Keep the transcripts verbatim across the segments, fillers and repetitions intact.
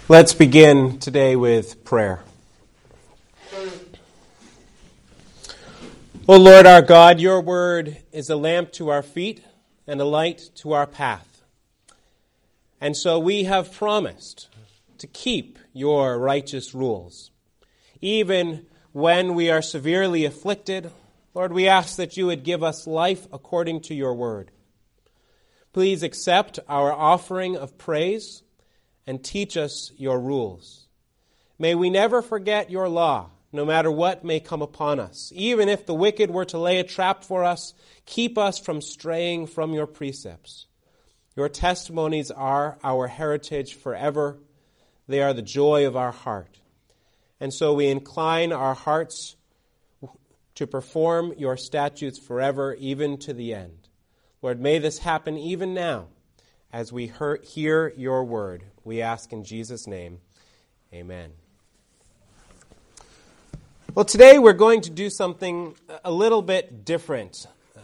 Let's begin today with prayer. O Lord our God, your word is a lamp to our feet and a light to our path. And so we have promised to keep your righteous rules. Even when we are severely afflicted, Lord, we ask that you would give us life according to your word. Please accept our offering of praise and teach us your rules. May we never forget your law, no matter what may come upon us. Even if the wicked were to lay a trap for us, keep us from straying from your precepts. Your testimonies are our heritage forever. They are the joy of our heart. And so we incline our hearts to perform your statutes forever, even to the end. Lord, may this happen even now as we hear your word. We ask in Jesus' name, amen. Well, today we're going to do something a little bit different. Um,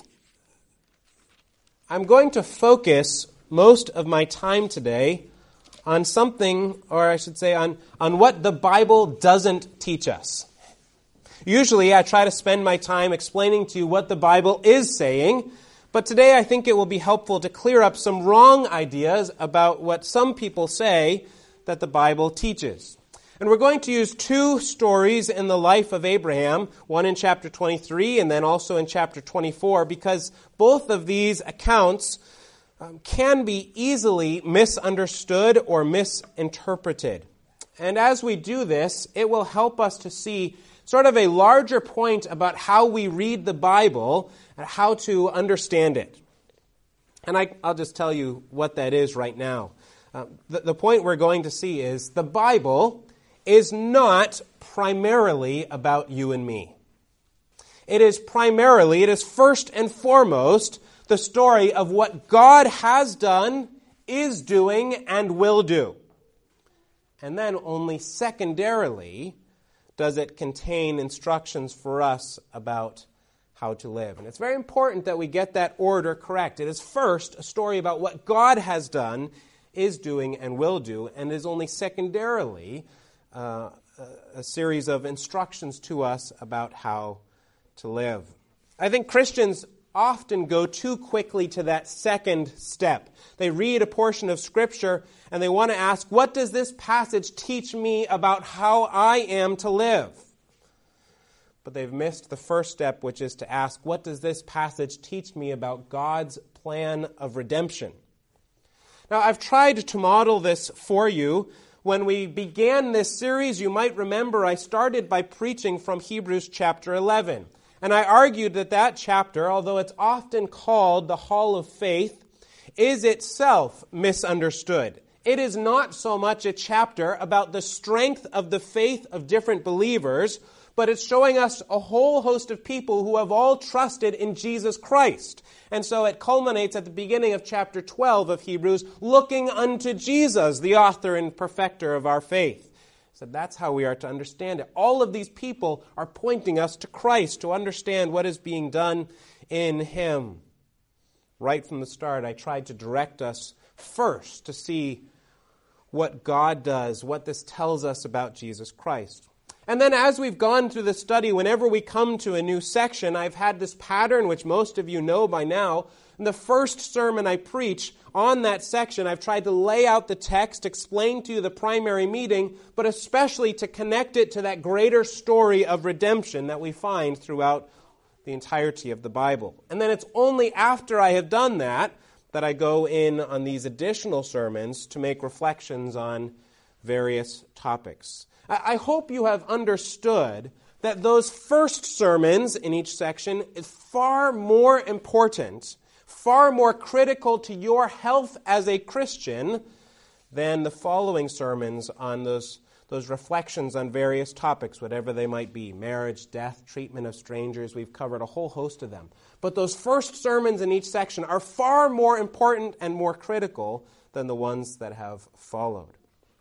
I'm going to focus most of my time today on something, or I should say on, on what the Bible doesn't teach us. Usually I try to spend my time explaining to you what the Bible is saying, but today I think it will be helpful to clear up some wrong ideas about what some people say that the Bible teaches. And we're going to use two stories in the life of Abraham, one in chapter twenty-three and then also in chapter twenty-four, because both of these accounts um, can be easily misunderstood or misinterpreted. And as we do this, it will help us to see sort of a larger point about how we read the Bible and how to understand it. And I, I'll just tell you what that is right now. Uh, the, the point we're going to see is the Bible is not primarily about you and me. It is primarily, it is first and foremost, the story of what God has done, is doing, and will do. And then only secondarily does it contain instructions for us about how to live. And it's very important that we get that order correct. It is first a story about what God has done, is doing, and will do, and is only secondarily uh, a series of instructions to us about how to live. I think Christians often go too quickly to that second step. They read a portion of Scripture and they want to ask, what does this passage teach me about how I am to live? But they've missed the first step, which is to ask, what does this passage teach me about God's plan of redemption? Now, I've tried to model this for you. When we began this series, you might remember I started by preaching from Hebrews chapter eleven. And I argued that that chapter, although it's often called the Hall of Faith, is itself misunderstood. It is not so much a chapter about the strength of the faith of different believers, but it's showing us a whole host of people who have all trusted in Jesus Christ. And so it culminates at the beginning of chapter twelve of Hebrews, looking unto Jesus, the author and perfecter of our faith. So that's how we are to understand it. All of these people are pointing us to Christ to understand what is being done in Him. Right from the start, I tried to direct us first to see what God does, what this tells us about Jesus Christ. And then as we've gone through the study, whenever we come to a new section, I've had this pattern, which most of you know by now. In the first sermon I preach on that section, I've tried to lay out the text, explain to you the primary meaning, but especially to connect it to that greater story of redemption that we find throughout the entirety of the Bible. And then it's only after I have done that that I go in on these additional sermons to make reflections on various topics. I hope you have understood that those first sermons in each section is far more important, far more critical to your health as a Christian than the following sermons on those, those reflections on various topics, whatever they might be. Marriage, death, treatment of strangers. We've covered a whole host of them. But those first sermons in each section are far more important and more critical than the ones that have followed.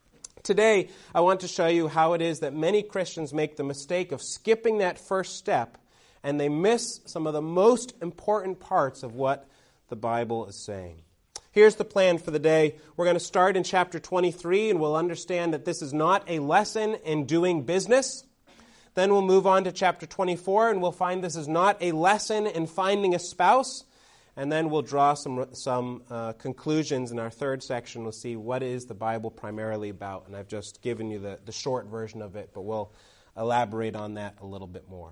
Today, I want to show you how it is that many Christians make the mistake of skipping that first step, and they miss some of the most important parts of what the Bible is saying. here's the plan for the day. We're going to start in chapter twenty-three, and we'll understand that this is not a lesson in doing business. Then we'll move on to chapter twenty-four, and we'll find this is not a lesson in finding a spouse. And then we'll draw some some uh, conclusions in our third section. We'll see what is the Bible primarily about. And I've just given you the, the short version of it, but we'll elaborate on that a little bit more.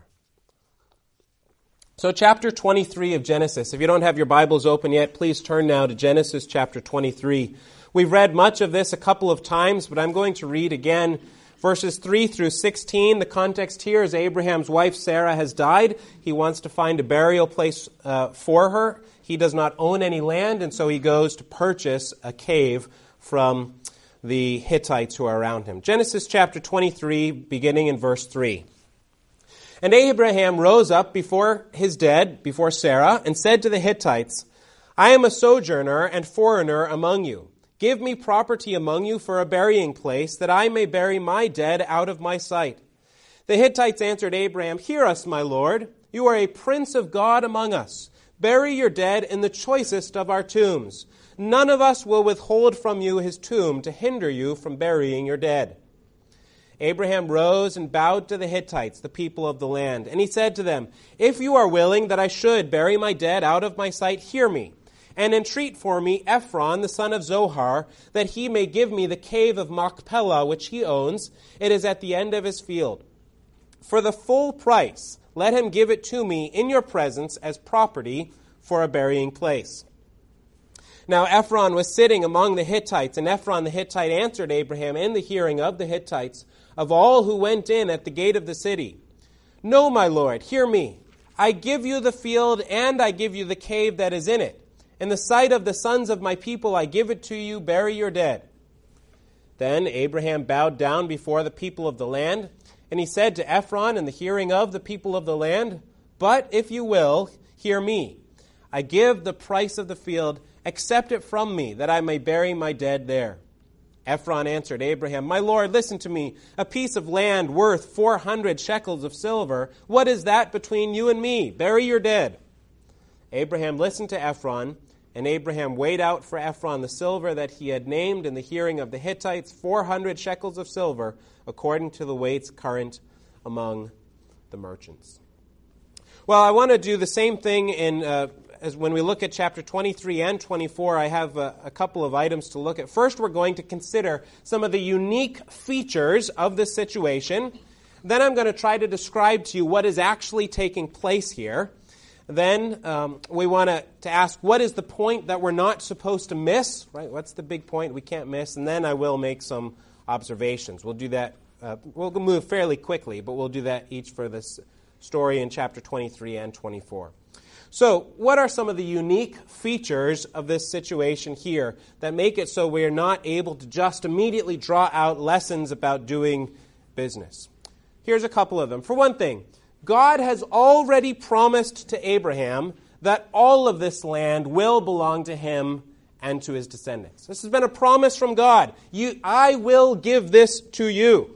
So chapter twenty-three of Genesis. If you don't have your Bibles open yet, please turn now to Genesis chapter twenty-three. We've read much of this a couple of times, but I'm going to read again verses three through sixteen. The context here is Abraham's wife Sarah has died. He wants to find a burial place uh, for her. He does not own any land, and so he goes to purchase a cave from the Hittites who are around him. Genesis chapter twenty-three, beginning in verse three. And Abraham rose up before his dead, before Sarah, and said to the Hittites, I am a sojourner and foreigner among you. Give me property among you for a burying place, that I may bury my dead out of my sight. The Hittites answered Abraham, Hear us, my lord. You are a prince of God among us. Bury your dead in the choicest of our tombs. None of us will withhold from you his tomb to hinder you from burying your dead. Abraham rose and bowed to the Hittites, the people of the land. And he said to them, If you are willing that I should bury my dead out of my sight, hear me, and entreat for me Ephron, the son of Zohar, that he may give me the cave of Machpelah, which he owns. It is at the end of his field. For the full price, let him give it to me in your presence as property for a burying place. Now Ephron was sitting among the Hittites, and Ephron the Hittite answered Abraham in the hearing of the Hittites, of all who went in at the gate of the city, No, my lord, hear me. I give you the field, and I give you the cave that is in it. In the sight of the sons of my people I give it to you, bury your dead. Then Abraham bowed down before the people of the land, and he said to Ephron in the hearing of the people of the land, But if you will, hear me. I give the price of the field, accept it from me, that I may bury my dead there. Ephron answered Abraham, My lord, listen to me. A piece of land worth four hundred shekels of silver, what is that between you and me? Bury your dead. Abraham listened to Ephron, and Abraham weighed out for Ephron the silver that he had named in the hearing of the Hittites, four hundred shekels of silver, according to the weights current among the merchants. Well, I want to do the same thing in uh, as when we look at chapter twenty-three and twenty-four. I have a, a couple of items to look at. First, we're going to consider some of the unique features of this situation. Then I'm going to try to describe to you what is actually taking place here. Then um, we want to, to ask, what is the point that we're not supposed to miss? Right? What's the big point we can't miss? And then I will make some observations. We'll do that. Uh, we'll move fairly quickly, but we'll do that each for this story in chapter twenty-three and twenty-four. So, what are some of the unique features of this situation here that make it so we're not able to just immediately draw out lessons about doing business? Here's a couple of them. For one thing, God has already promised to Abraham that all of this land will belong to him and to his descendants. This has been a promise from God. You, I will give this to you.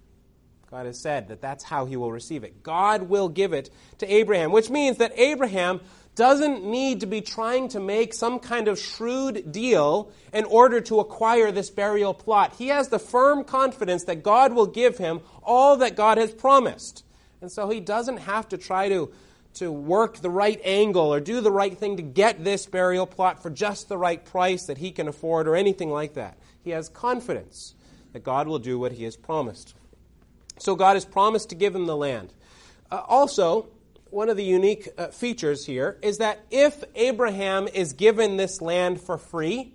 God has said that that's how he will receive it. God will give it to Abraham, which means that Abraham doesn't need to be trying to make some kind of shrewd deal in order to acquire this burial plot. He has the firm confidence that God will give him all that God has promised. And so he doesn't have to try to, to work the right angle or do the right thing to get this burial plot for just the right price that he can afford or anything like that. He has confidence that God will do what he has promised. So God has promised to give him the land. Uh, also, one of the unique uh, features here is that if Abraham is given this land for free,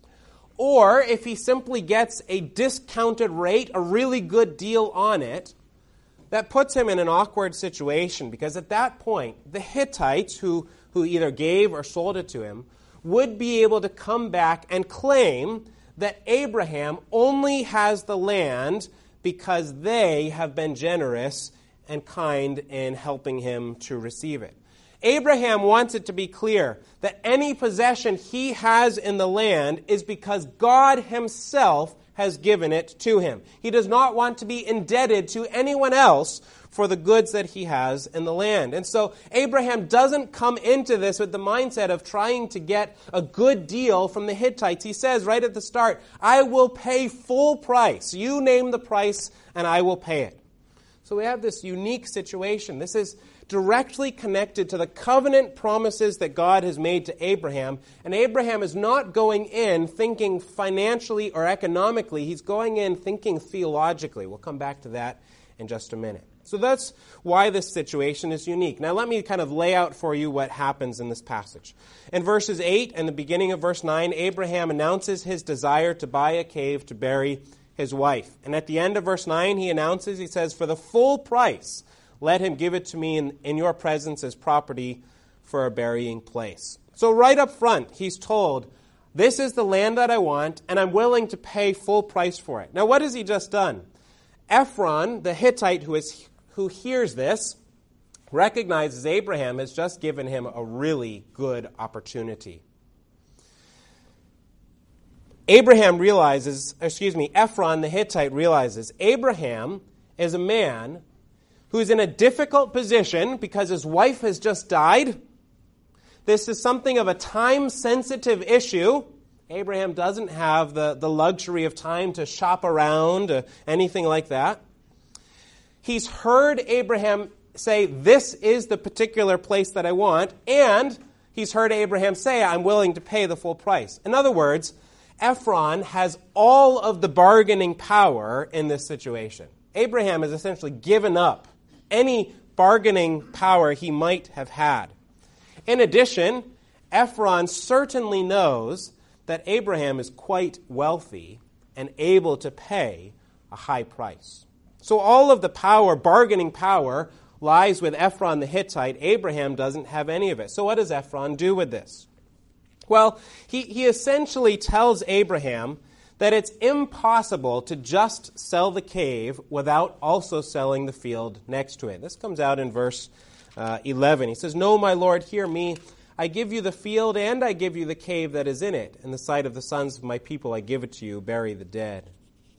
or if he simply gets a discounted rate, a really good deal on it, that puts him in an awkward situation, because at that point, the Hittites, who, who either gave or sold it to him, would be able to come back and claim that Abraham only has the land because they have been generous and kind in helping him to receive it. Abraham wants it to be clear that any possession he has in the land is because God himself has given it to him. He does not want to be indebted to anyone else for the goods that he has in the land. And so Abraham doesn't come into this with the mindset of trying to get a good deal from the Hittites. He says right at the start, I will pay full price. You name the price and I will pay it. So we have this unique situation. This is directly connected to the covenant promises that God has made to Abraham. And Abraham is not going in thinking financially or economically. He's going in thinking theologically. We'll come back to that in just a minute. So that's why this situation is unique. Now let me kind of lay out for you what happens in this passage. In verses eight and the beginning of verse nine, Abraham announces his desire to buy a cave to bury his wife. And at the end of verse nine, he announces, he says, for the full price, let him give it to me in, in your presence as property for a burying place. So right up front, he's told, this is the land that I want, and I'm willing to pay full price for it. Now what has he just done? Ephron, the Hittite who is who hears this, recognizes Abraham has just given him a really good opportunity. Abraham realizes, excuse me, Ephron, the Hittite, realizes Abraham is a man who's in a difficult position because his wife has just died. This is something of a time-sensitive issue. Abraham doesn't have the, the luxury of time to shop around, uh, anything like that. He's heard Abraham say, this is the particular place that I want, and he's heard Abraham say, I'm willing to pay the full price. In other words, Ephron has all of the bargaining power in this situation. Abraham has essentially given up any bargaining power he might have had. In addition, Ephron certainly knows that Abraham is quite wealthy and able to pay a high price. So all of the power, bargaining power, lies with Ephron the Hittite. Abraham doesn't have any of it. So what does Ephron do with this? Well, he, he essentially tells Abraham that it's impossible to just sell the cave without also selling the field next to it. This comes out in verse uh, eleven. He says, no, my Lord, hear me. I give you the field and I give you the cave that is in it. In the sight of the sons of my people I give it to you. Bury the dead.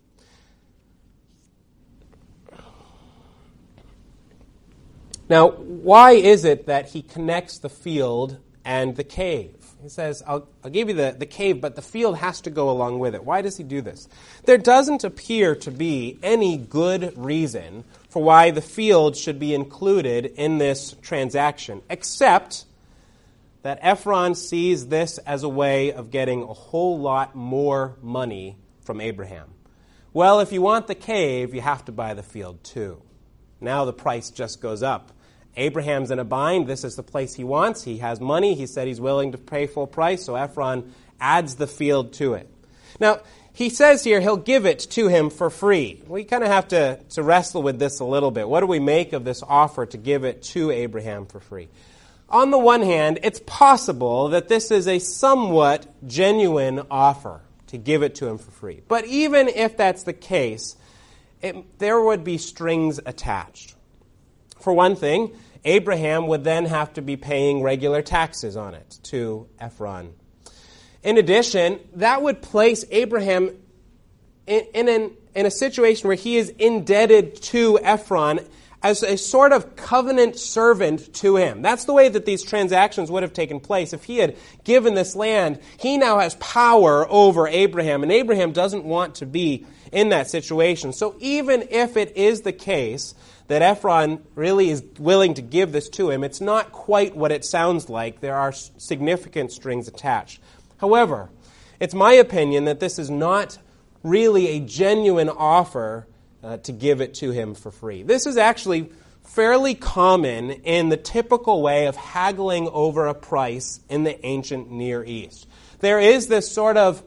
Now, why is it that he connects the field and the cave? He says, I'll, I'll give you the, the cave, but the field has to go along with it. Why does he do this? There doesn't appear to be any good reason for why the field should be included in this transaction, except that Ephron sees this as a way of getting a whole lot more money from Abraham. Well, if you want the cave, you have to buy the field too. Now the price just goes up. Abraham's in a bind. This is the place he wants. He has money. He said he's willing to pay full price, so Ephron adds the field to it. Now, he says here he'll give it to him for free. We kind of have to, to wrestle with this a little bit. What do we make of this offer to give it to Abraham for free? On the one hand, it's possible that this is a somewhat genuine offer to give it to him for free. But even if that's the case, it, there would be strings attached. For one thing, Abraham would then have to be paying regular taxes on it to Ephron. In addition, that would place Abraham in, in, an, in a situation where he is indebted to Ephron as a sort of covenant servant to him. That's the way that these transactions would have taken place. If he had given this land, he now has power over Abraham, and Abraham doesn't want to be in that situation. So even if it is the case that Ephron really is willing to give this to him, it's not quite what it sounds like. There are significant strings attached. However, it's my opinion that this is not really a genuine offer uh, to give it to him for free. This is actually fairly common in the typical way of haggling over a price in the ancient Near East. There is this sort of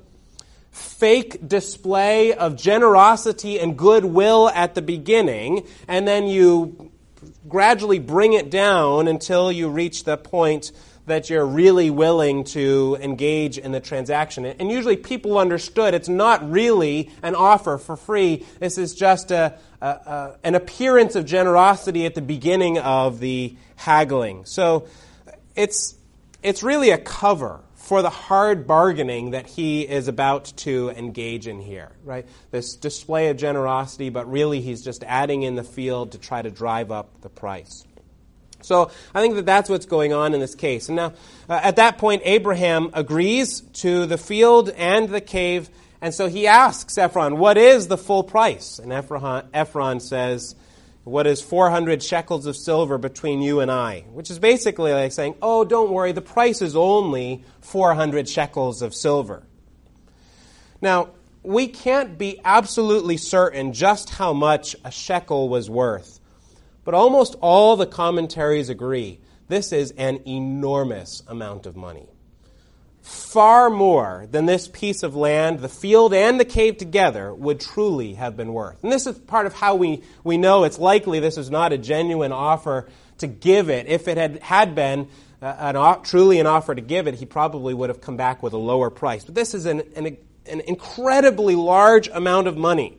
fake display of generosity and goodwill at the beginning, and then you gradually bring it down until you reach the point that you're really willing to engage in the transaction. And usually people understood it's not really an offer for free. This is just a, a, a, an appearance of generosity at the beginning of the haggling. So it's, it's really a cover for the hard bargaining that he is about to engage in here, right? This display of generosity, but really he's just adding in the field to try to drive up the price. So I think that that's what's going on in this case. And now, uh, at that point, Abraham agrees to the field and the cave, and so he asks Ephron, what is the full price? And Ephron, Ephron says, what is four hundred shekels of silver between you and I? Which is basically like saying, oh, don't worry, the price is only four hundred shekels of silver. Now, we can't be absolutely certain just how much a shekel was worth. But almost all the commentaries agree this is an enormous amount of money. Far more than this piece of land, the field and the cave together, would truly have been worth. And this is part of how we, we know it's likely this is not a genuine offer to give it. If it had, had been uh, an, truly an offer to give it, he probably would have come back with a lower price. But this is an, an, an incredibly large amount of money.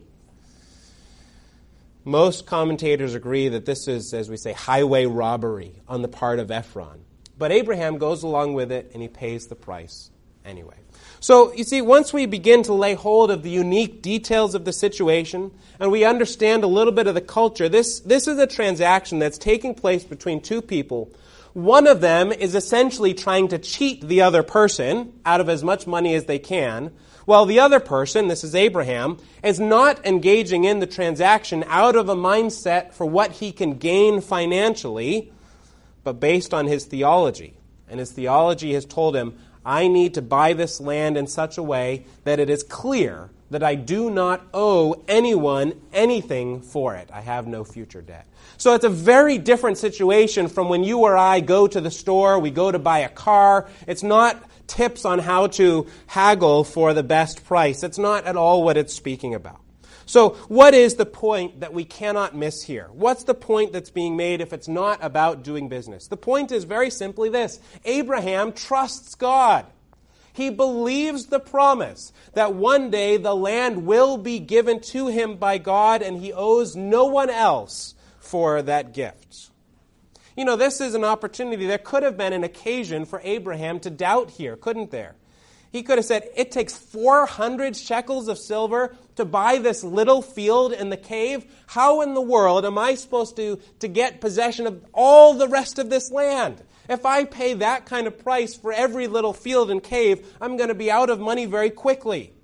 Most commentators agree that this is, as we say, highway robbery on the part of Ephron. But Abraham goes along with it, and he pays the price anyway. So, you see, once we begin to lay hold of the unique details of the situation, and we understand a little bit of the culture, this, this is a transaction that's taking place between two people. One of them is essentially trying to cheat the other person out of as much money as they can, while the other person, this is Abraham, is not engaging in the transaction out of a mindset for what he can gain financially, but based on his theology. And his theology has told him, I need to buy this land in such a way that it is clear that I do not owe anyone anything for it. I have no future debt. So it's a very different situation from when you or I go to the store, we go to buy a car. It's not tips on how to haggle for the best price. It's not at all what it's speaking about. So what is the point that we cannot miss here? What's the point that's being made if it's not about doing business? The point is very simply this. Abraham trusts God. He believes the promise that one day the land will be given to him by God, and he owes no one else for that gift. You know, this is an opportunity. There could have been an occasion for Abraham to doubt here, couldn't there? He could have said, it takes four hundred shekels of silver to buy this little field in the cave. How in the world am I supposed to, to get possession of all the rest of this land? If I pay that kind of price for every little field and cave, I'm going to be out of money very quickly.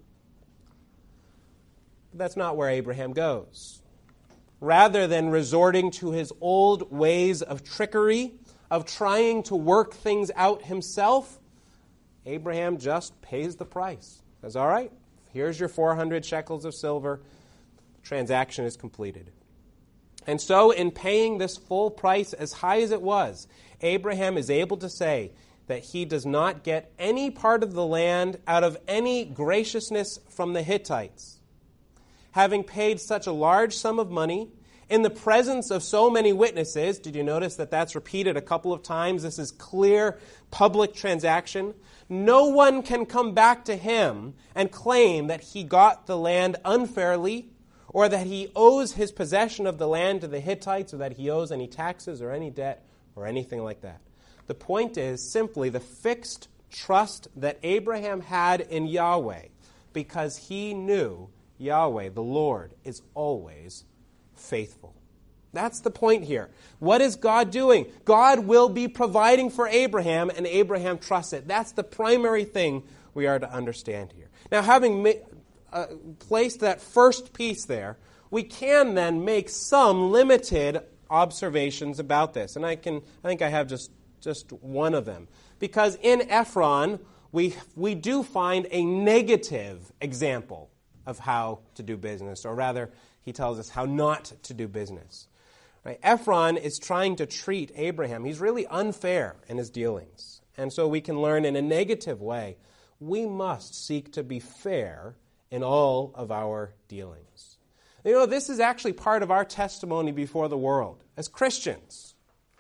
But that's not where Abraham goes. Rather than resorting to his old ways of trickery, of trying to work things out himself, Abraham just pays the price. Says, all right, here's your four hundred shekels of silver. The transaction is completed. And so in paying this full price, as high as it was, Abraham is able to say that he does not get any part of the land out of any graciousness from the Hittites. Having paid such a large sum of money, in the presence of so many witnesses, did you notice that that's repeated a couple of times? This is clear public transaction. No one can come back to him and claim that he got the land unfairly, or that he owes his possession of the land to the Hittites, or that he owes any taxes or any debt or anything like that. The point is simply the fixed trust that Abraham had in Yahweh, because he knew Yahweh, the Lord, is always faithful. That's the point here. What is God doing? God will be providing for Abraham, and Abraham trusts it. That's the primary thing we are to understand here. Now, having ma- uh, placed that first piece there, we can then make some limited observations about this. And I can, I think I have just, just one of them. Because in Ephron, we, we do find a negative example of how to do business, or rather, he tells us how not to do business. Right? Ephron is trying to treat Abraham. He's really unfair in his dealings. And so we can learn in a negative way, we must seek to be fair in all of our dealings. You know, this is actually part of our testimony before the world as Christians.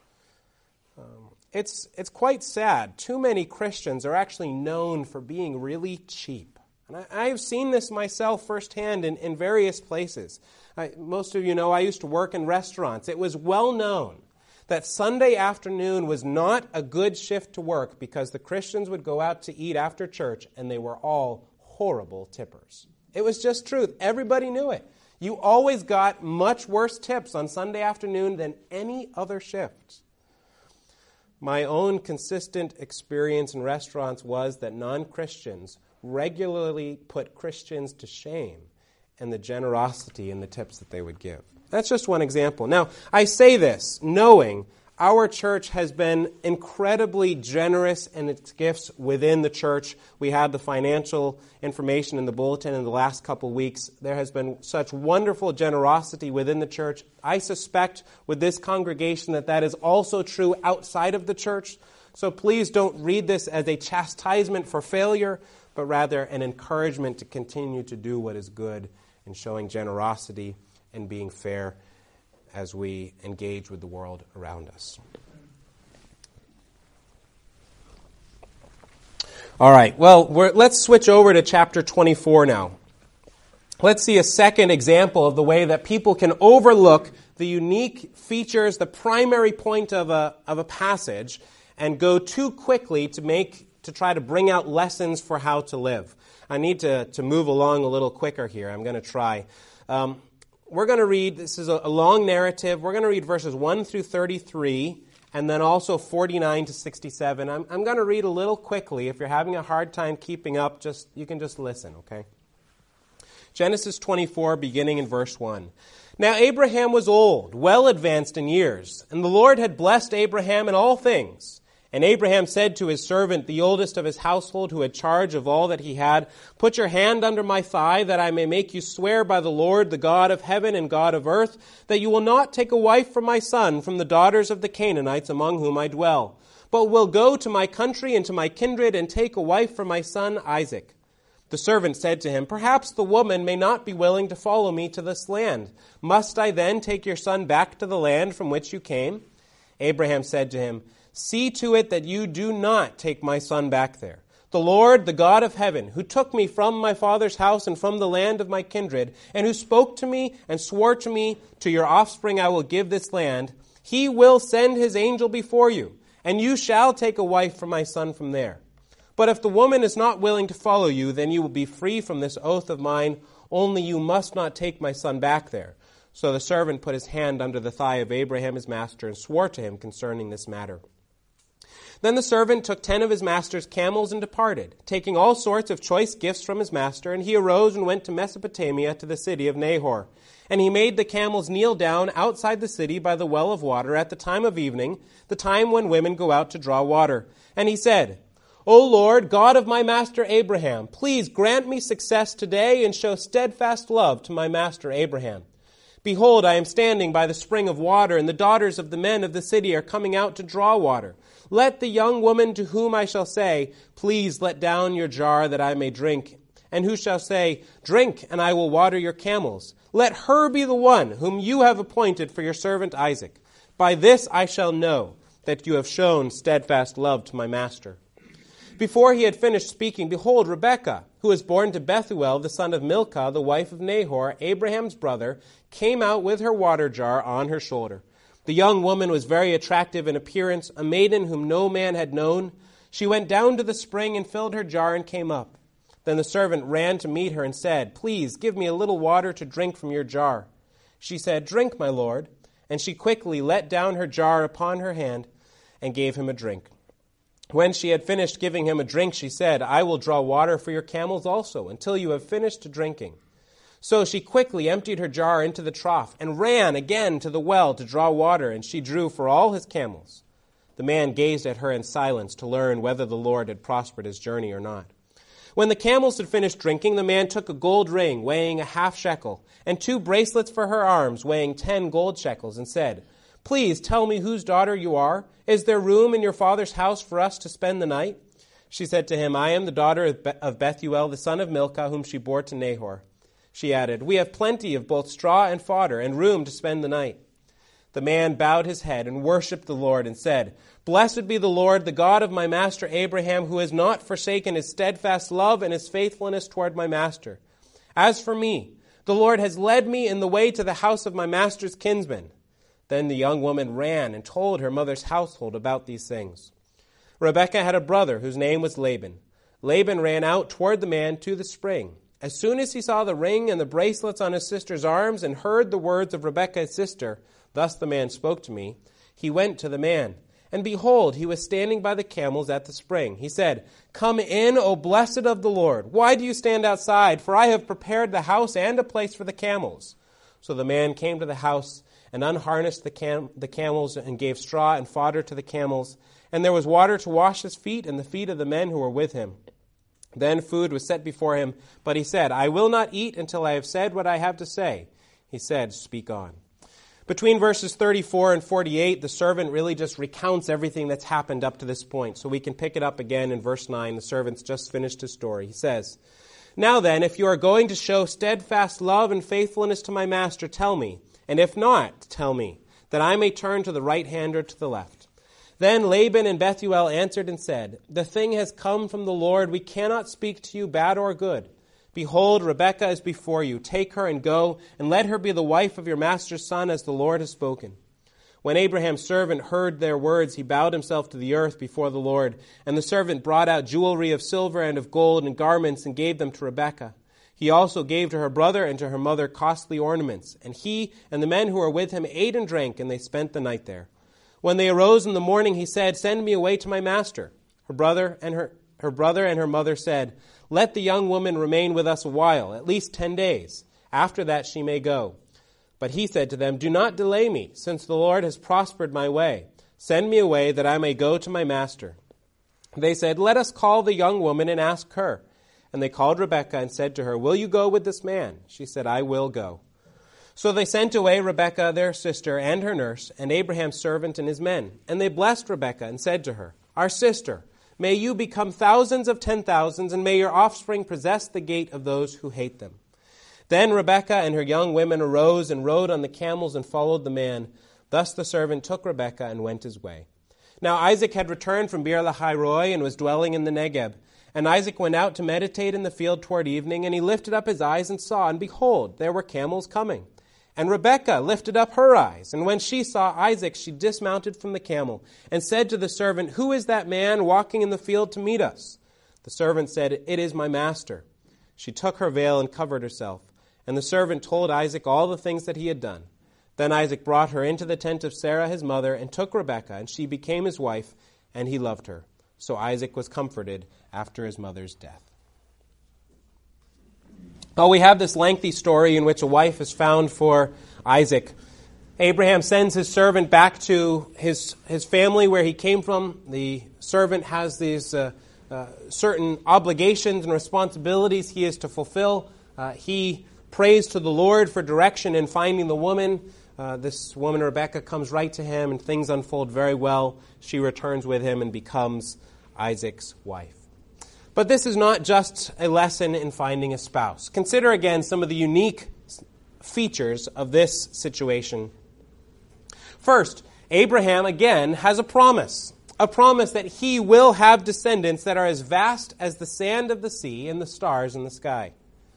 Um, it's, it's quite sad. Too many Christians are actually known for being really cheap. And I, I've seen this myself firsthand in, in various places. I, most of you know I used to work in restaurants. It was well known that Sunday afternoon was not a good shift to work because the Christians would go out to eat after church and they were all horrible tippers. It was just truth. Everybody knew it. You always got much worse tips on Sunday afternoon than any other shift. My own consistent experience in restaurants was that non-Christians regularly put Christians to shame in the generosity and the tips that they would give. That's just one example. Now, I say this knowing our church has been incredibly generous in its gifts within the church. We had the financial information in the bulletin in the last couple weeks. There has been such wonderful generosity within the church. I suspect with this congregation that that is also true outside of the church. So please don't read this as a chastisement for failure, but rather an encouragement to continue to do what is good in showing generosity and being fair as we engage with the world around us. All right, well, we're, let's switch over to chapter twenty-four now. Let's see a second example of the way that people can overlook the unique features, the primary point of a, of a passage, and go too quickly to make to try to bring out lessons for how to live. I need to, to move along a little quicker here. I'm going to try. Um, We're going to read, this is a long narrative, we're going to read verses one through thirty-three, and then also forty-nine to sixty-seven. I'm, I'm going to read a little quickly. If you're having a hard time keeping up, just you can just listen, okay? Genesis twenty-four, beginning in verse one. Now Abraham was old, well advanced in years, and the Lord had blessed Abraham in all things. And Abraham said to his servant, the oldest of his household, who had charge of all that he had, put your hand under my thigh, that I may make you swear by the Lord, the God of heaven and God of earth, that you will not take a wife for my son from the daughters of the Canaanites among whom I dwell, but will go to my country and to my kindred and take a wife for my son Isaac. The servant said to him, perhaps the woman may not be willing to follow me to this land. Must I then take your son back to the land from which you came? Abraham said to him, see to it that you do not take my son back there. The Lord, the God of heaven, who took me from my father's house and from the land of my kindred, and who spoke to me and swore to me, to your offspring I will give this land, he will send his angel before you, and you shall take a wife for my son from there. But if the woman is not willing to follow you, then you will be free from this oath of mine, only you must not take my son back there. So the servant put his hand under the thigh of Abraham his master and swore to him concerning this matter. Then the servant took ten of his master's camels and departed, taking all sorts of choice gifts from his master, and he arose and went to Mesopotamia to the city of Nahor. And he made the camels kneel down outside the city by the well of water at the time of evening, the time when women go out to draw water. And he said, O Lord, God of my master Abraham, please grant me success today and show steadfast love to my master Abraham. Behold, I am standing by the spring of water, and the daughters of the men of the city are coming out to draw water. Let the young woman to whom I shall say, please let down your jar that I may drink, and who shall say, drink, and I will water your camels. Let her be the one whom you have appointed for your servant Isaac. By this I shall know that you have shown steadfast love to my master. Before he had finished speaking, behold, Rebekah, who was born to Bethuel, the son of Milcah, the wife of Nahor, Abraham's brother, came out with her water jar on her shoulder. The young woman was very attractive in appearance, a maiden whom no man had known. She went down to the spring and filled her jar and came up. Then the servant ran to meet her and said, please give me a little water to drink from your jar. She said, drink, my lord. And she quickly let down her jar upon her hand and gave him a drink. When she had finished giving him a drink, she said, I will draw water for your camels also, until you have finished drinking. So she quickly emptied her jar into the trough and ran again to the well to draw water, and she drew for all his camels. The man gazed at her in silence to learn whether the Lord had prospered his journey or not. When the camels had finished drinking, the man took a gold ring weighing a half shekel, and two bracelets for her arms weighing ten gold shekels, and said, please tell me whose daughter you are. Is there room in your father's house for us to spend the night? She said to him, I am the daughter of Bethuel, the son of Milcah, whom she bore to Nahor. She added, we have plenty of both straw and fodder, and room to spend the night. The man bowed his head and worshipped the Lord and said, blessed be the Lord, the God of my master Abraham, who has not forsaken his steadfast love and his faithfulness toward my master. As for me, the Lord has led me in the way to the house of my master's kinsman. Then the young woman ran and told her mother's household about these things. Rebekah had a brother whose name was Laban. Laban ran out toward the man to the spring. As soon as he saw the ring and the bracelets on his sister's arms and heard the words of Rebekah his sister, "Thus the man spoke to me," he went to the man. And behold, he was standing by the camels at the spring. He said, "Come in, O blessed of the Lord. Why do you stand outside? For I have prepared the house and a place for the camels." So the man came to the house and unharnessed the, cam- the camels and gave straw and fodder to the camels. And there was water to wash his feet and the feet of the men who were with him. Then food was set before him, but he said, "I will not eat until I have said what I have to say." He said, "Speak on." Between verses thirty-four and forty-eight, the servant really just recounts everything that's happened up to this point. So we can pick it up again in verse nine. The servant's just finished his story. He says, "Now then, if you are going to show steadfast love and faithfulness to my master, tell me. And if not, tell me, that I may turn to the right hand or to the left." Then Laban and Bethuel answered and said, "The thing has come from the Lord. We cannot speak to you bad or good. Behold, Rebekah is before you. Take her and go, and let her be the wife of your master's son, as the Lord has spoken." When Abraham's servant heard their words, he bowed himself to the earth before the Lord. And the servant brought out jewelry of silver and of gold and garments and gave them to Rebekah. He also gave to her brother and to her mother costly ornaments. And he and the men who were with him ate and drank, and they spent the night there. When they arose in the morning, he said, "Send me away to my master." Her brother and her, her brother and her mother said, "Let the young woman remain with us a while, at least ten days. After that she may go." But he said to them, "Do not delay me, since the Lord has prospered my way. Send me away that I may go to my master." They said, "Let us call the young woman and ask her." And they called Rebekah and said to her, "Will you go with this man?" She said, "I will go." So they sent away Rebekah, their sister, and her nurse, and Abraham's servant and his men. And they blessed Rebekah and said to her, "Our sister, may you become thousands of ten thousands, and may your offspring possess the gate of those who hate them." Then Rebekah and her young women arose and rode on the camels and followed the man. Thus the servant took Rebekah and went his way. Now Isaac had returned from Beer-lahai-roi and was dwelling in the Negeb. And Isaac went out to meditate in the field toward evening, and he lifted up his eyes and saw, and behold, there were camels coming. And Rebekah lifted up her eyes, and when she saw Isaac, she dismounted from the camel, and said to the servant, "Who is that man walking in the field to meet us?" The servant said, "It is my master." She took her veil and covered herself, and the servant told Isaac all the things that he had done. Then Isaac brought her into the tent of Sarah his mother, and took Rebekah, and she became his wife, and he loved her. So Isaac was comforted after his mother's death. Well, we have this lengthy story in which a wife is found for Isaac. Abraham sends his servant back to his, his family where he came from. The servant has these uh, uh, certain obligations and responsibilities he is to fulfill. Uh, he prays to the Lord for direction in finding the woman. Uh, this woman, Rebekah, comes right to him, and things unfold very well. She returns with him and becomes Isaac's wife. But this is not just a lesson in finding a spouse. Consider again some of the unique features of this situation. First, Abraham again has a promise. A promise that he will have descendants that are as vast as the sand of the sea and the stars in the sky.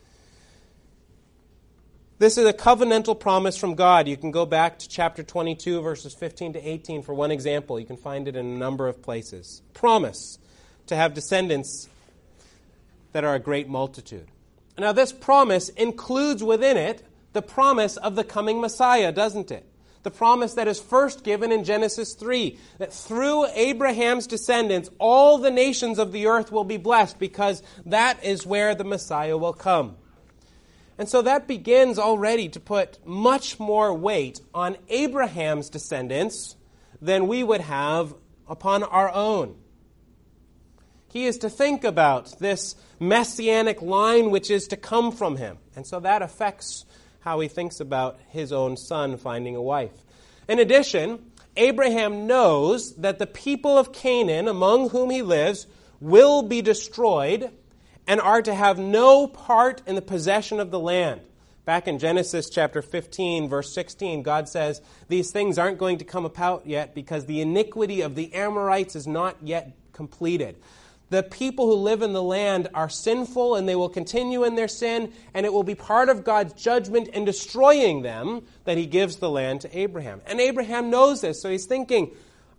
This is a covenantal promise from God. You can go back to chapter twenty-two, verses fifteen to eighteen for one example. You can find it in a number of places. Promise to have descendants that are a great multitude. Now, this promise includes within it the promise of the coming Messiah, doesn't it? The promise that is first given in Genesis three, that through Abraham's descendants, all the nations of the earth will be blessed, because that is where the Messiah will come. And so that begins already to put much more weight on Abraham's descendants than we would have upon our own. He is to think about this messianic line which is to come from him. And so that affects how he thinks about his own son finding a wife. In addition, Abraham knows that the people of Canaan, among whom he lives, will be destroyed and are to have no part in the possession of the land. Back in Genesis chapter fifteen, verse sixteen, God says, these things aren't going to come about yet because the iniquity of the Amorites is not yet completed. the people who live in the land are sinful and they will continue in their sin, and it will be part of God's judgment in destroying them that he gives the land to Abraham. And Abraham knows this, so he's thinking,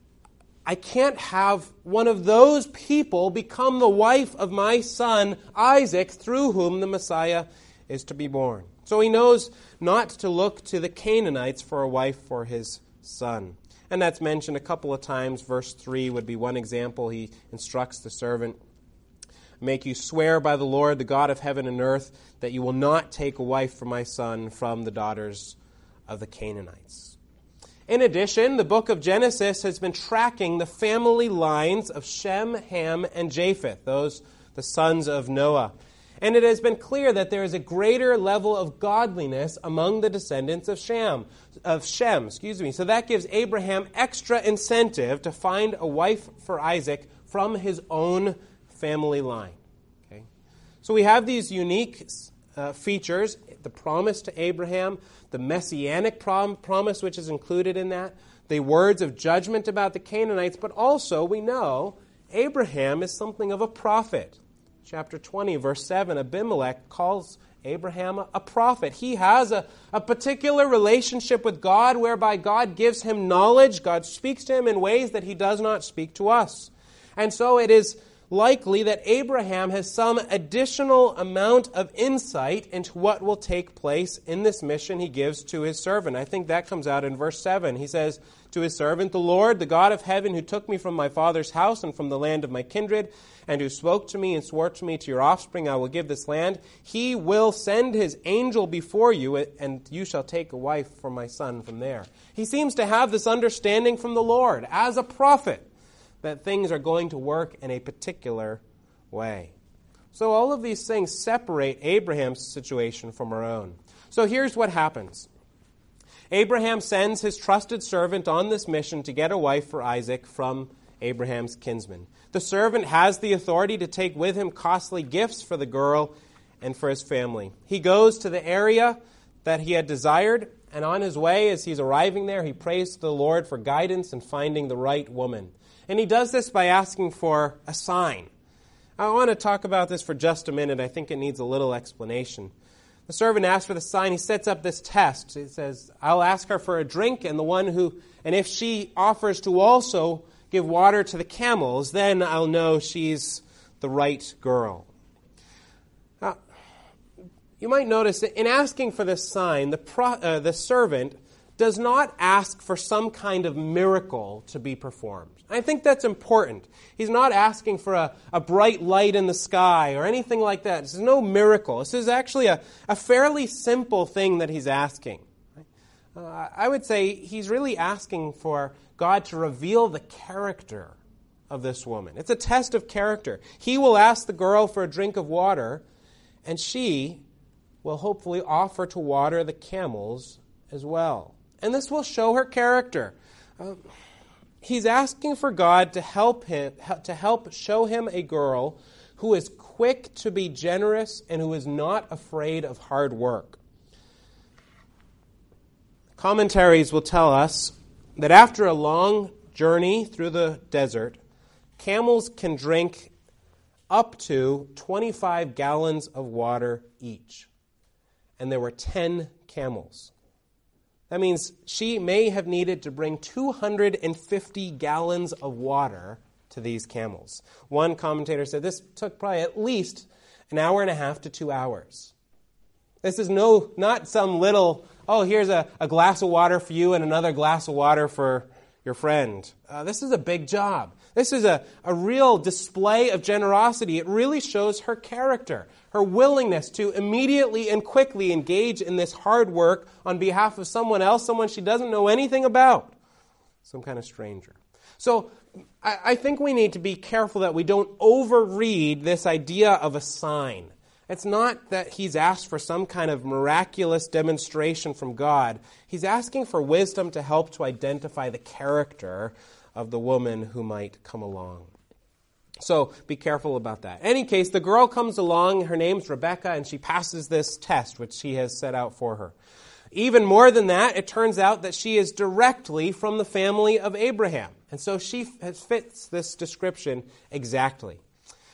I can't have one of those people become the wife of my son Isaac, through whom the Messiah is to be born. So he knows not to look to the Canaanites for a wife for his son. And that's mentioned a couple of times. Verse three would be one example. He instructs the servant, make you swear by the Lord, the God of heaven and earth, that you will not take a wife for my son from the daughters of the Canaanites. In addition, the book of Genesis has been tracking the family lines of Shem, Ham, and Japheth, those the sons of Noah. And it has been clear that there is a greater level of godliness among the descendants of Shem, of Shem, excuse me. So that gives Abraham extra incentive to find a wife for Isaac from his own family line. Okay? So we have these unique uh, features, the promise to Abraham, the messianic prom- promise which is included in that, the words of judgment about the Canaanites, but also we know Abraham is something of a prophet. Chapter twenty, verse seven, Abimelech calls Abraham a prophet. He has a, a particular relationship with God whereby God gives him knowledge. God speaks to him in ways that he does not speak to us. And so it is likely that Abraham has some additional amount of insight into what will take place in this mission he gives to his servant. I think that comes out in verse seven. He says to his servant, the Lord, the God of heaven, who took me from my father's house and from the land of my kindred, and who spoke to me and swore to me, to your offspring I will give this land, he will send his angel before you, and you shall take a wife for my son from there. He seems to have this understanding from the Lord as a prophet that things are going to work in a particular way. So all of these things separate Abraham's situation from our own. So here's what happens. Abraham sends his trusted servant on this mission to get a wife for Isaac from Abraham's kinsman. The servant has the authority to take with him costly gifts for the girl and for his family. He goes to the area that he had desired, and on his way, as he's arriving there, he prays to the Lord for guidance in finding the right woman. And he does this by asking for a sign. I want to talk about this for just a minute. I think it needs a little explanation. The servant asks for the sign. He sets up this test. He says, I'll ask her for a drink, and the one who, and if she offers to also give water to the camels, then I'll know she's the right girl. Now, you might notice that in asking for this sign, the, pro, uh, the servant does not ask for some kind of miracle to be performed. I think that's important. He's not asking for a, a bright light in the sky or anything like that. This is no miracle. This is actually a, a fairly simple thing that he's asking. Uh, I would say he's really asking for God to reveal the character of this woman. It's a test of character. He will ask the girl for a drink of water, and she will hopefully offer to water the camels as well. And this will show her character. Uh, he's asking for God to help him, to help show him a girl who is quick to be generous and who is not afraid of hard work. Commentaries will tell us that after a long journey through the desert, camels can drink up to twenty-five gallons of water each. And there were ten camels. That means she may have needed to bring two hundred fifty gallons of water to these camels. One commentator said this took probably at least an hour and a half to two hours. This is no, not some little, oh, here's a, a glass of water for you and another glass of water for your friend. Uh, this is a big job. This is a, a real display of generosity. It really shows her character, her willingness to immediately and quickly engage in this hard work on behalf of someone else, someone she doesn't know anything about, some kind of stranger. So I, I think we need to be careful that we don't overread this idea of a sign. It's not that he's asked for some kind of miraculous demonstration from God. He's asking for wisdom to help to identify the character of the woman who might come along. So be careful about that. In any case, the girl comes along, her name's Rebecca, and she passes this test which he has set out for her. Even more than that, it turns out that she is directly from the family of Abraham. And so she fits this description exactly.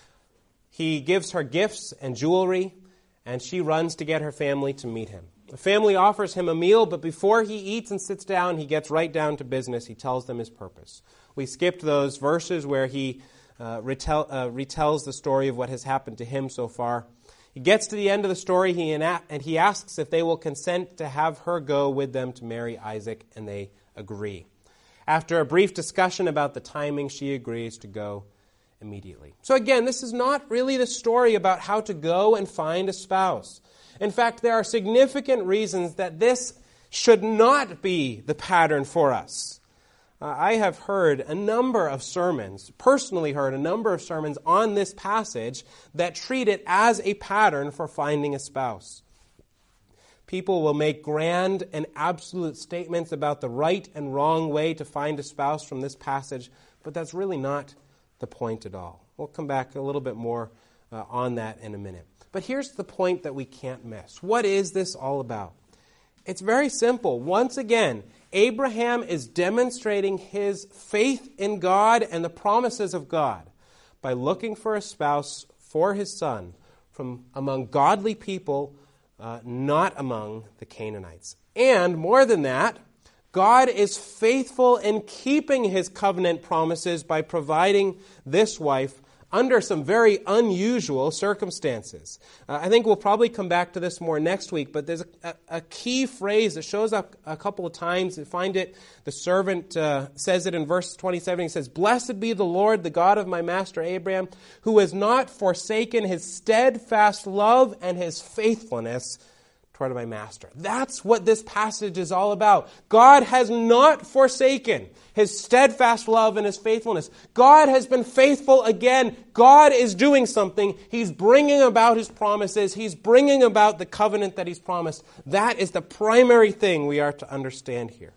He gives her gifts and jewelry, and she runs to get her family to meet him. The family offers him a meal, but before he eats and sits down, he gets right down to business. He tells them his purpose. We skipped those verses where he uh, retell, uh, retells the story of what has happened to him so far. He gets to the end of the story he ena- and he asks if they will consent to have her go with them to marry Isaac, and they agree. After a brief discussion about the timing, she agrees to go immediately. So again, this is not really the story about how to go and find a spouse. In fact, there are significant reasons that this should not be the pattern for us. Uh, I have heard a number of sermons, personally heard a number of sermons on this passage that treat it as a pattern for finding a spouse. People will make grand and absolute statements about the right and wrong way to find a spouse from this passage, but that's really not the point at all. We'll come back a little bit more uh, on that in a minute. But here's the point that we can't miss. What is this all about? It's very simple. Once again, Abraham is demonstrating his faith in God and the promises of God by looking for a spouse for his son from among godly people, uh, not among the Canaanites. And more than that, God is faithful in keeping his covenant promises by providing this wife under some very unusual circumstances. Uh, I think we'll probably come back to this more next week, but there's a, a, a key phrase that shows up a couple of times. You find it, the servant uh, says it in verse twenty-seven. He says, "Blessed be the Lord, the God of my master Abraham, who has not forsaken his steadfast love and his faithfulness toward my master." That's what this passage is all about. God has not forsaken his steadfast love and his faithfulness. God has been faithful again. God is doing something. He's bringing about his promises. He's bringing about the covenant that he's promised. That is the primary thing we are to understand here.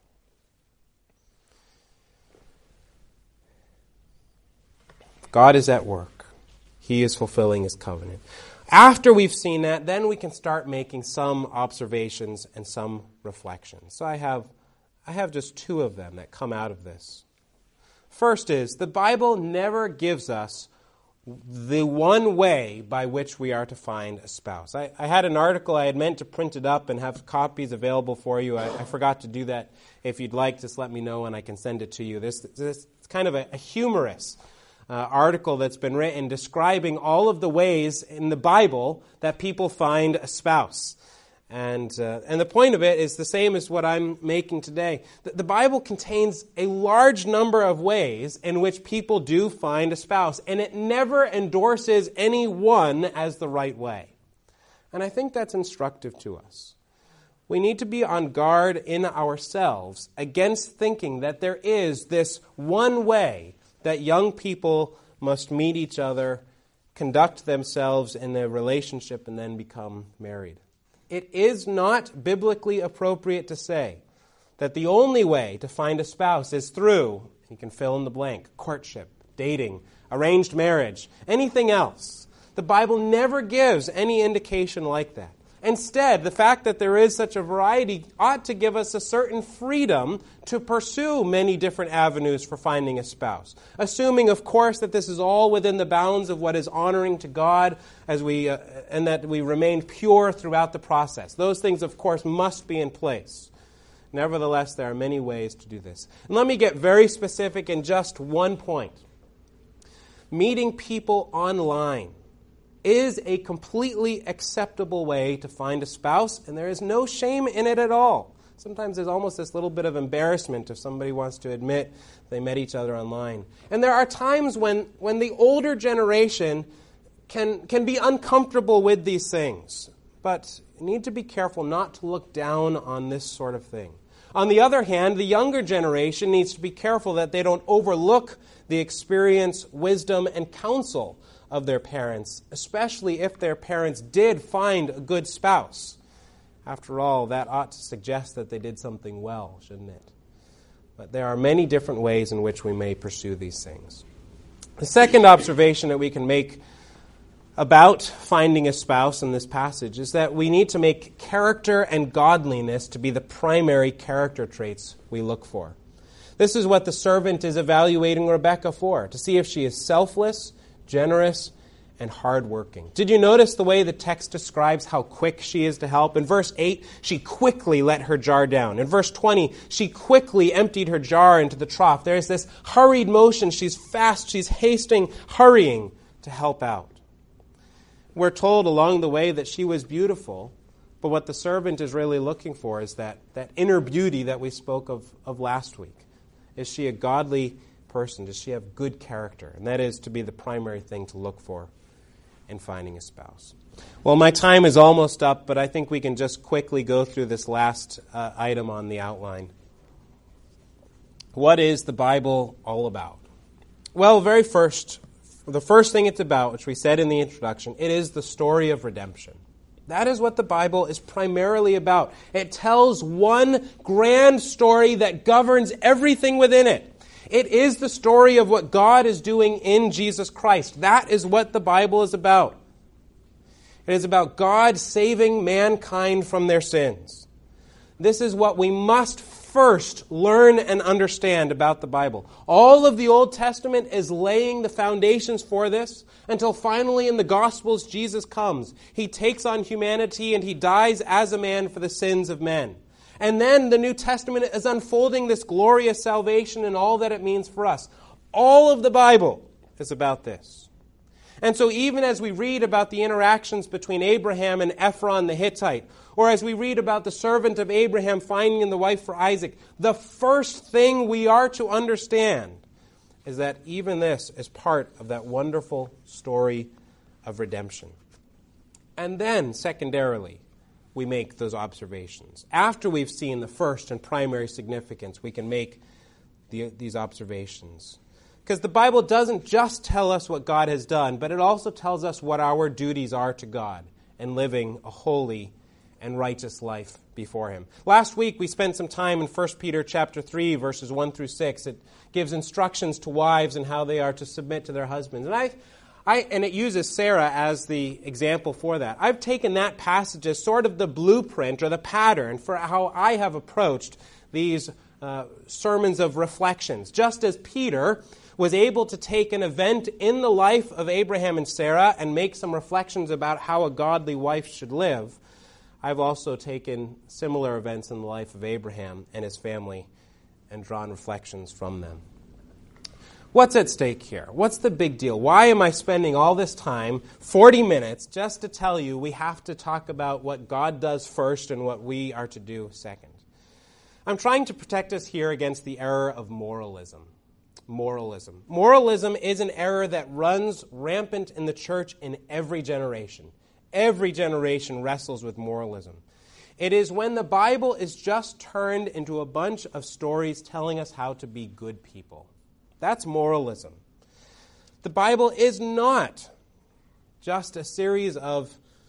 God is at work. He is fulfilling his covenant. After we've seen that, then we can start making some observations and some reflections. So I have, I have just two of them that come out of this. First is, the Bible never gives us the one way by which we are to find a spouse. I, I had an article, I had meant to print it up and have copies available for you. I, I forgot to do that. If you'd like, just let me know and I can send it to you. This, this it's kind of a, a humorous Uh, article that's been written describing all of the ways in the Bible that people find a spouse. And uh, and the point of it is the same as what I'm making today. The, the Bible contains a large number of ways in which people do find a spouse, and it never endorses any one as the right way. And I think that's instructive to us. We need to be on guard in ourselves against thinking that there is this one way that young people must meet each other, conduct themselves in a relationship, and then become married. It is not biblically appropriate to say that the only way to find a spouse is through, you can fill in the blank, courtship, dating, arranged marriage, anything else. The Bible never gives any indication like that. Instead, the fact that there is such a variety ought to give us a certain freedom to pursue many different avenues for finding a spouse. Assuming, of course, that this is all within the bounds of what is honoring to God as we uh, and that we remain pure throughout the process. Those things, of course, must be in place. Nevertheless, there are many ways to do this. And let me get very specific in just one point. Meeting people online is a completely acceptable way to find a spouse, and there is no shame in it at all. Sometimes there's almost this little bit of embarrassment if somebody wants to admit they met each other online. And there are times when, when the older generation can, can be uncomfortable with these things, but you need to be careful not to look down on this sort of thing. On the other hand, the younger generation needs to be careful that they don't overlook the experience, wisdom, and counsel of their parents, especially if their parents did find a good spouse. After all, that ought to suggest that they did something well, shouldn't it? But there are many different ways in which we may pursue these things. The second observation that we can make about finding a spouse in this passage is that we need to make character and godliness to be the primary character traits we look for. This is what the servant is evaluating Rebekah for, to see if she is selfless, generous, and hardworking. Did you notice the way the text describes how quick she is to help? In verse eight, she quickly let her jar down. In verse twenty, she quickly emptied her jar into the trough. There is this hurried motion. She's fast, she's hasting, hurrying to help out. We're told along the way that she was beautiful, but what the servant is really looking for is that, that inner beauty that we spoke of, of last week. Is she a godly person? Does she have good character? And that is to be the primary thing to look for in finding a spouse. Well, my time is almost up, but I think we can just quickly go through this last uh, item on the outline. What is the Bible all about? Well, very first, the first thing it's about, which we said in the introduction, it is the story of redemption. That is what the Bible is primarily about. It tells one grand story that governs everything within it. It is the story of what God is doing in Jesus Christ. That is what the Bible is about. It is about God saving mankind from their sins. This is what we must first learn and understand about the Bible. All of the Old Testament is laying the foundations for this until finally in the Gospels Jesus comes. He takes on humanity and he dies as a man for the sins of men. And then the New Testament is unfolding this glorious salvation and all that it means for us. All of the Bible is about this. And so even as we read about the interactions between Abraham and Ephron the Hittite, or as we read about the servant of Abraham finding the wife for Isaac, the first thing we are to understand is that even this is part of that wonderful story of redemption. And then, secondarily, we make those observations. After we've seen the first and primary significance, we can make the, these observations. Because the Bible doesn't just tell us what God has done, but it also tells us what our duties are to God in living a holy and righteous life before Him. Last week we spent some time in First Peter chapter three, verses one through six. It gives instructions to wives and how they are to submit to their husbands. And I I, and it uses Sarah as the example for that. I've taken that passage as sort of the blueprint or the pattern for how I have approached these uh, sermons of reflections. Just as Peter was able to take an event in the life of Abraham and Sarah and make some reflections about how a godly wife should live, I've also taken similar events in the life of Abraham and his family and drawn reflections from them. What's at stake here? What's the big deal? Why am I spending all this time, forty minutes, just to tell you we have to talk about what God does first and what we are to do second? I'm trying to protect us here against the error of moralism. Moralism. Moralism is an error that runs rampant in the church in every generation. Every generation wrestles with moralism. It is when the Bible is just turned into a bunch of stories telling us how to be good people. That's moralism. The Bible is not just a series of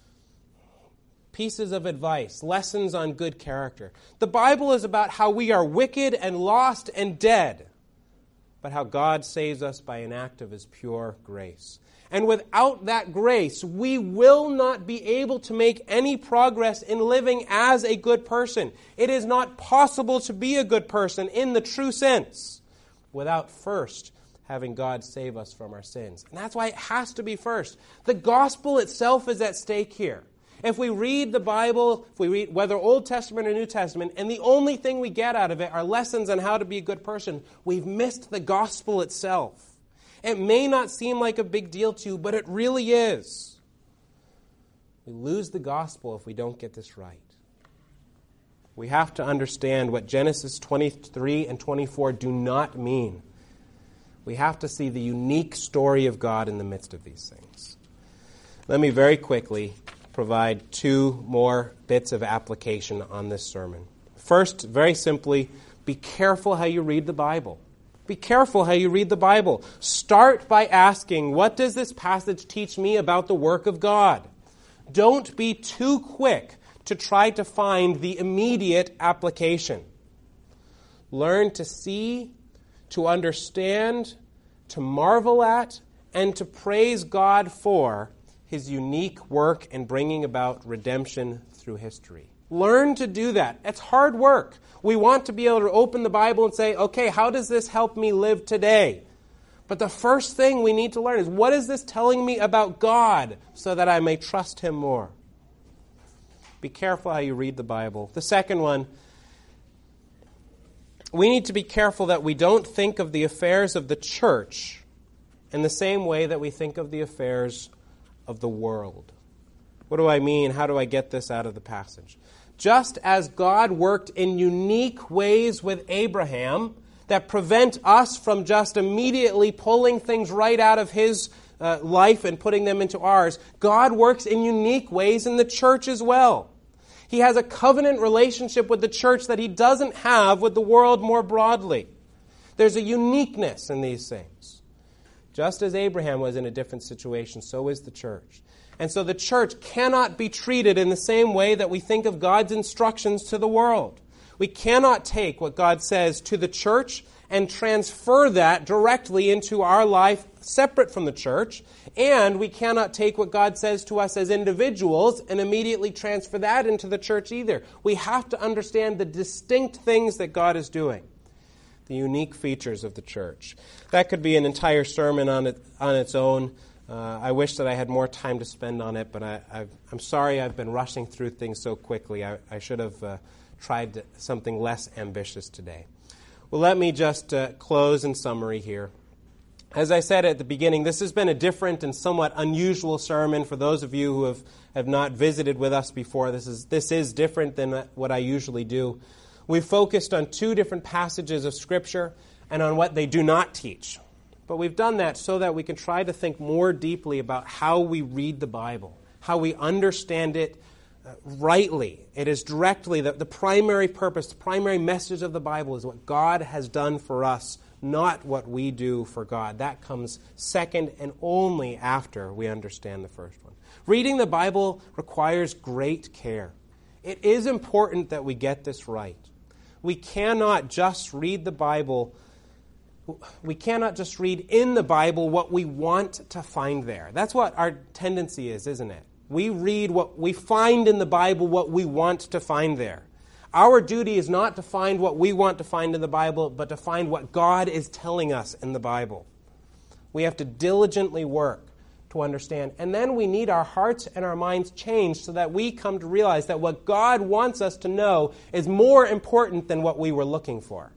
pieces of advice, lessons on good character. The Bible is about how we are wicked and lost and dead, but how God saves us by an act of His pure grace. And without that grace, we will not be able to make any progress in living as a good person. It is not possible to be a good person in the true sense without first having God save us from our sins. And that's why it has to be first. The gospel itself is at stake here. If we read the Bible, if we read whether Old Testament or New Testament, and the only thing we get out of it are lessons on how to be a good person, we've missed the gospel itself. It may not seem like a big deal to you, but it really is. We lose the gospel if we don't get this right. We have to understand what Genesis twenty-three and twenty-four do not mean. We have to see the unique story of God in the midst of these things. Let me very quickly provide two more bits of application on this sermon. First, very simply, be careful how you read the Bible. Be careful how you read the Bible. Start by asking, what does this passage teach me about the work of God? Don't be too quick to try to find the immediate application. Learn to see, to understand, to marvel at, and to praise God for His unique work in bringing about redemption through history. Learn to do that. It's hard work. We want to be able to open the Bible and say, okay, how does this help me live today? But the first thing we need to learn is, what is this telling me about God so that I may trust him more? Be careful how you read the Bible. The second one, we need to be careful that we don't think of the affairs of the church in the same way that we think of the affairs of the world. What do I mean? How do I get this out of the passage? Just as God worked in unique ways with Abraham that prevent us from just immediately pulling things right out of his uh, life and putting them into ours, God works in unique ways in the church as well. He has a covenant relationship with the church that he doesn't have with the world more broadly. There's a uniqueness in these things. Just as Abraham was in a different situation, so is the church. And so the church cannot be treated in the same way that we think of God's instructions to the world. We cannot take what God says to the church and transfer that directly into our life separate from the church. And we cannot take what God says to us as individuals and immediately transfer that into the church either. We have to understand the distinct things that God is doing, the unique features of the church. That could be an entire sermon on it on its own. Uh, I wish that I had more time to spend on it, but I, I've, I'm sorry I've been rushing through things so quickly. I, I should have uh, tried something less ambitious today. Well, let me just uh, close in summary here. As I said at the beginning, this has been a different and somewhat unusual sermon for those of you who have, have not visited with us before. This is, this is different than what I usually do. We've focused on two different passages of Scripture and on what they do not teach. But we've done that so that we can try to think more deeply about how we read the Bible, how we understand it uh, rightly. It is directly, the, the primary purpose, the primary message of the Bible is what God has done for us, not what we do for God. That comes second and only after we understand the first one. Reading the Bible requires great care. It is important that we get this right. We cannot just read the Bible We cannot just read in the Bible what we want to find there. That's what our tendency is, isn't it? We read what we find in the Bible, what we want to find there. Our duty is not to find what we want to find in the Bible, but to find what God is telling us in the Bible. We have to diligently work to understand. And then we need our hearts and our minds changed so that we come to realize that what God wants us to know is more important than what we were looking for.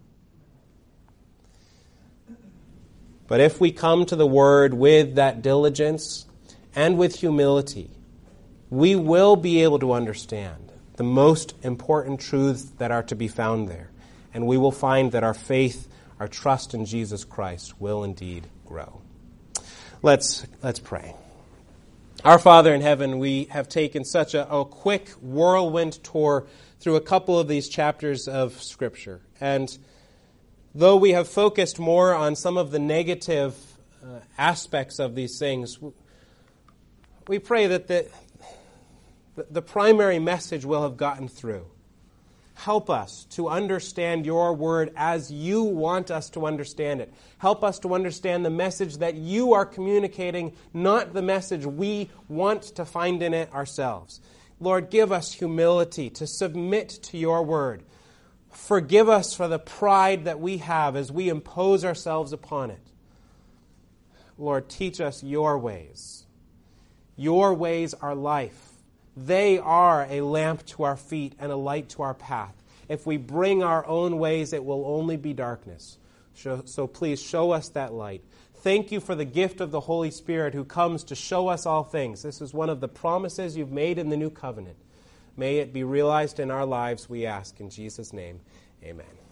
But if we come to the Word with that diligence and with humility, we will be able to understand the most important truths that are to be found there. And we will find that our faith, our trust in Jesus Christ will indeed grow. Let's, let's pray. Our Father in heaven, we have taken such a, a quick whirlwind tour through a couple of these chapters of Scripture. And though we have focused more on some of the negative uh, aspects of these things, we pray that the, the primary message will have gotten through. Help us to understand your word as you want us to understand it. Help us to understand the message that you are communicating, not the message we want to find in it ourselves. Lord, give us humility to submit to your word. Forgive us for the pride that we have as we impose ourselves upon it. Lord, teach us your ways. Your ways are life. They are a lamp to our feet and a light to our path. If we bring our own ways, it will only be darkness. So please show us that light. Thank you for the gift of the Holy Spirit who comes to show us all things. This is one of the promises you've made in the new covenant. May it be realized in our lives, we ask in Jesus' name. Amen.